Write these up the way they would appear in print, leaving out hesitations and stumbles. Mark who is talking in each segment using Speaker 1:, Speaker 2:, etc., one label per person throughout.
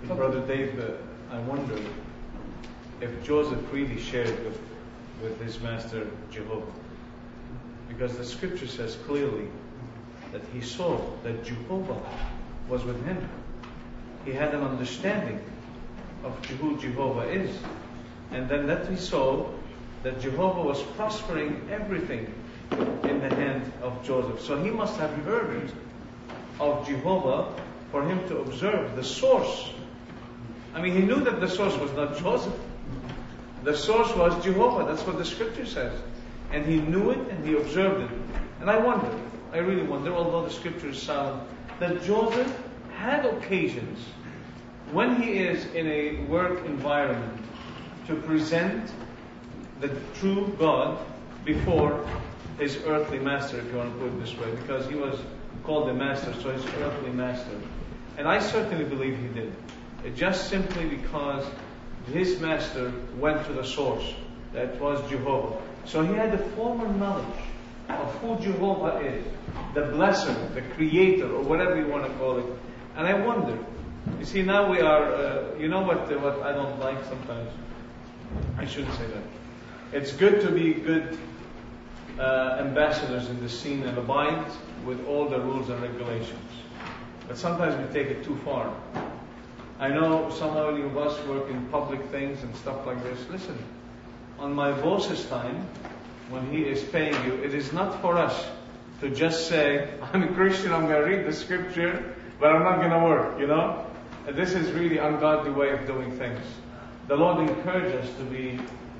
Speaker 1: Brother Dave, I wonder if Joseph really shared with his master Jehovah. Because the scripture says clearly that he saw that Jehovah was with him. He had an understanding of who Jehovah is. And then that he saw that Jehovah was prospering everything in the hand of Joseph. So he must have heard of Jehovah for him to observe the source. I mean, he knew that the source was not Joseph. The source was Jehovah. That's what the scripture says. And he knew it and he observed it. And I really wonder, although the scripture is silent, that Joseph had occasions when he is in a work environment to present the true God before his earthly master, if you want to put it this way, because he was called the master, so his earthly master. And I certainly believe he did. Just simply because his master went to the source, that was Jehovah. So he had the former knowledge of who Jehovah is, the blesser, the creator, or whatever you want to call it. And I wonder, you see, now we are, you know what I don't like sometimes? I shouldn't say that. It's good to be good ambassadors in the scene and abide with all the rules and regulations. But sometimes we take it too far. I know some of us work in public things and stuff like this. Listen, on my boss's time, when he is paying you, it is not for us to just say, I'm a Christian, I'm going to read the scripture, but I'm not going to work, you know? And this is really ungodly way of doing things. The Lord encourages us to be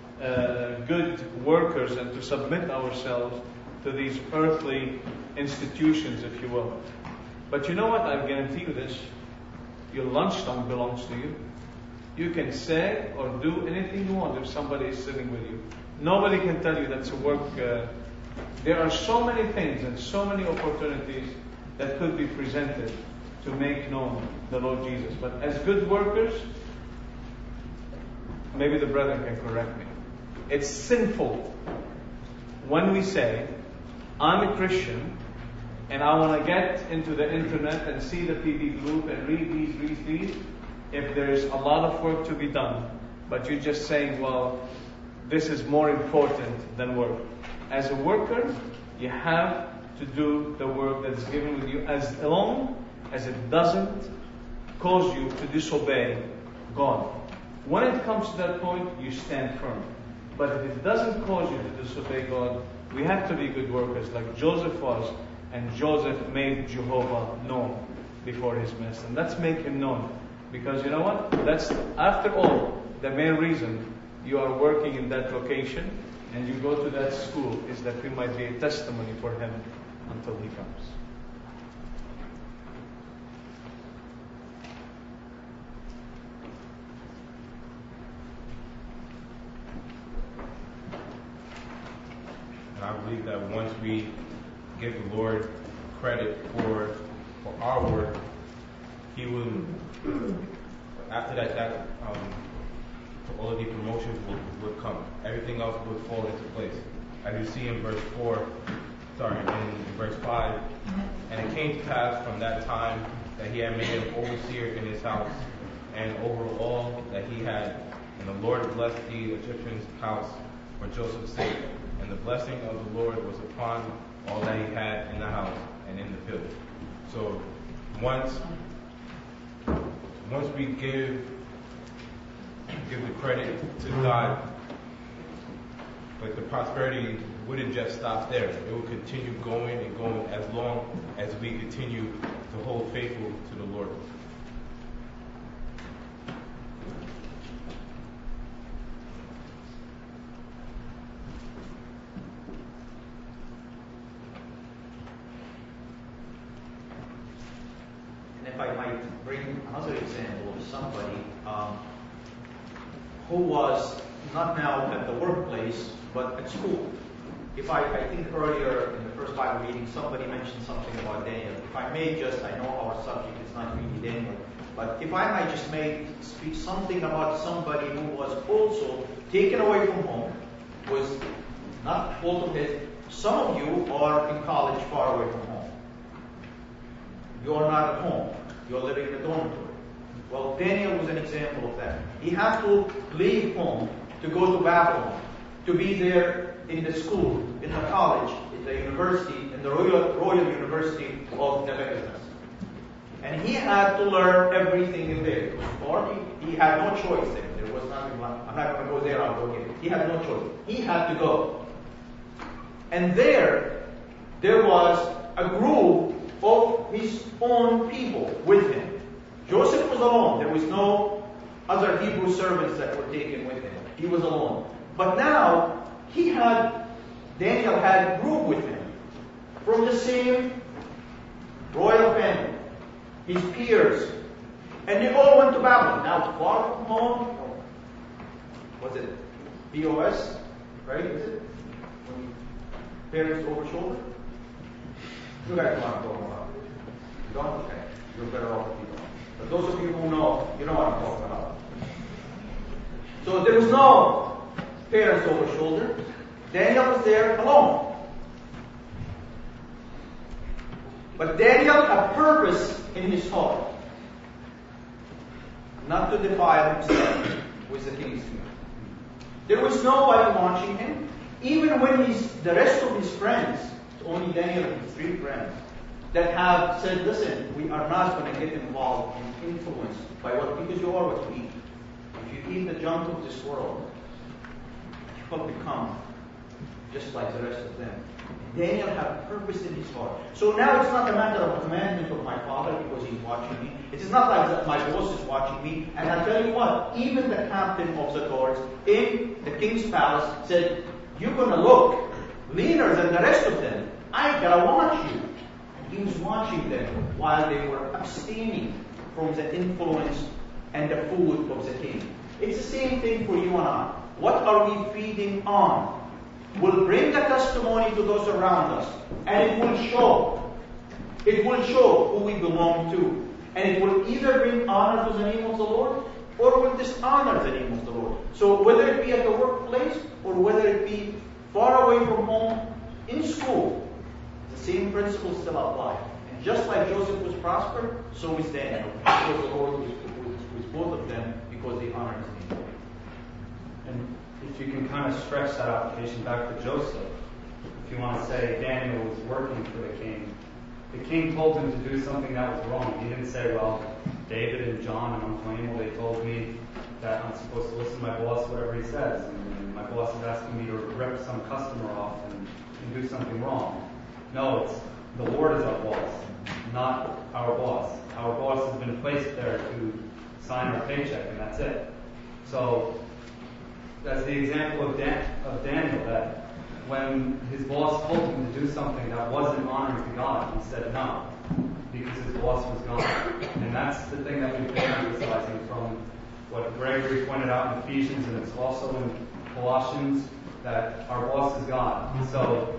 Speaker 1: good workers and to submit ourselves to these earthly institutions, if you will. But you know what? I guarantee you this. Your lunchtime belongs to you. You can say or do anything you want if somebody is sitting with you. Nobody can tell you that's a work. There are so many things and so many opportunities that could be presented to make known the Lord Jesus. But as good workers, maybe the brethren can correct me. It's sinful when we say, I'm a Christian and I want to get into the internet and see the PB group and read these, if there's a lot of work to be done, but you're just saying, well, this is more important than work. As a worker, you have to do the work that's given with you as long as it doesn't cause you to disobey God. When it comes to that point, you stand firm. But if it doesn't cause you to disobey God, we have to be good workers like Joseph was, and Joseph made Jehovah known before his master. And let's make him known. Because you know what? That's, after all, the main reason you are working in that location and you go to that school is that we might be a testimony for him until he comes.
Speaker 2: And I believe that once we give the Lord credit for our work, He will, after that all of the promotions would come. Everything else would fall into place. As you see in verse 5, and it came to pass from that time that he had made him overseer in his house, and over all that he had. And the Lord blessed the Egyptian's house for Joseph's sake. And the blessing of the Lord was upon all that he had in the house and in the field. So once we give the credit to God, but the prosperity wouldn't just stop there. It will continue going and going as long as we continue to hold faithful to the Lord.
Speaker 3: And if I might bring another example of somebody who was not now at the workplace, but at school. I think earlier in the first Bible reading, somebody mentioned something about Daniel. If I may just, I know our subject is not really Daniel, but if I might just speak something about somebody who was also taken away from home, was not fault of his. Some of you are in college far away from home. You are not at home. You are living in a dormitory. Well, Daniel was an example of that. He had to leave home to go to Babylon, to be there in the school, in the college, in the university, in the Royal University of Nebuchadnezzar. And he had to learn everything in there. Or he had no choice there. There was nothing like, I'm not going to go there, I'll go here. He had no choice. He had to go. And there was a group of his own people with him. Joseph was alone. There was no other Hebrew servants that were taken with him. He was alone. But now, Daniel had a group with him from the same royal family, his peers. And they all went to Babylon. Now, far from home, was it POS? Right? Is it? When parents over shoulder? You guys know what I'm talking about. You don't? Okay. You're better off if you don't. But those of you who know, you know what I'm talking about. So there was no parents over shoulder. Daniel was there alone. But Daniel had purpose in his heart. Not to defile himself with the king's food. There was nobody watching him. Even when the rest of his friends, it's only Daniel and his 3 friends, that have said, listen, we are not going to get involved and influenced by because you are what you eat. If you eat the junk of this world, you will become just like the rest of them. Daniel had purpose in his heart. So now it's not a matter of commandment of my father because he's watching me. It is not like that my boss is watching me. And I tell you what, even the captain of the guards in the king's palace said, you're going to look leaner than the rest of them. I gotta watch you. And he was watching them while they were abstaining from the influence and the food of the king. It's the same thing for you and I. What are we feeding on? Will bring the testimony to those around us. And it will show. It will show who we belong to. And it will either bring honor to the name of the Lord or will dishonor the name of the Lord. So whether it be at the workplace or whether it be far away from home, in school, the same principles still apply. And just like Joseph was prospered, so is Daniel. Because the Lord was with both of them because they honored his name.
Speaker 4: And if you can kind of stretch that application back to Joseph, if you want to say Daniel was working for the king told him to do something that was wrong. He didn't say, well, David and John and Uncle Emil, they told me that I'm supposed to listen to my boss, whatever he says. And my boss is asking me to rip some customer off and do something wrong. No, it's the Lord is our boss, not our boss. Our boss has been placed there to sign our paycheck, and that's it. So that's the example of Daniel, that when his boss told him to do something that wasn't honoring to God, he said no, because his boss was God. And that's the thing that we've been emphasizing from what Gregory pointed out in Ephesians, and it's also in Colossians, that our boss is God. So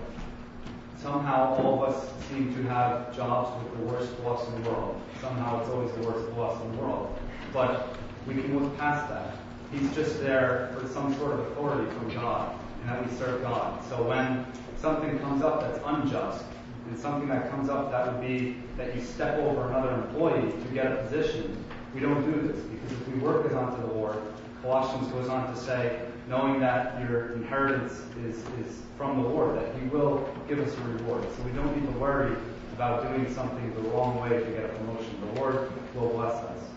Speaker 4: somehow all of us seem to have jobs with the worst boss in the world. Somehow it's always the worst boss in the world. But we can look past that. He's just there for some sort of authority from God, and that we serve God. So when something comes up that's unjust, and something that comes up that would be that you step over another employee to get a position, we don't do this, because if we work as unto the Lord, Colossians goes on to say, knowing that your inheritance is from the Lord, that He will give us a reward. So we don't need to worry about doing something the wrong way to get a promotion. The Lord will bless us.